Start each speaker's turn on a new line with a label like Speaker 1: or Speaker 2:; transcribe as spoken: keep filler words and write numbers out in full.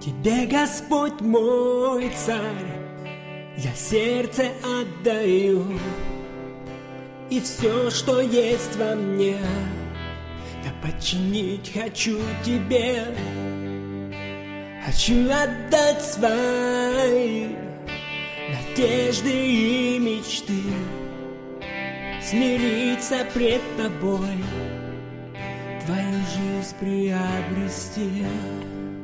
Speaker 1: Тебе, Господь мой царь, я сердце отдаю, и все, что есть во мне, я подчинить хочу Тебе. Хочу отдать свои надежды и мечты, смириться пред Тобой, Твою жизнь приобрести.